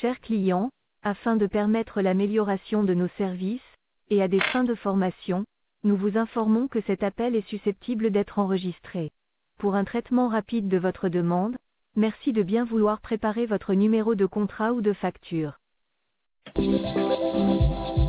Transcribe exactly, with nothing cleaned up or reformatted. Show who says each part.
Speaker 1: chers clients, afin de permettre l'amélioration de nos services, et à des fins de formation, nous vous informons que cet appel est susceptible d'être enregistré. Pour un traitement rapide de votre demande, merci de bien vouloir préparer votre numéro de contrat ou de facture.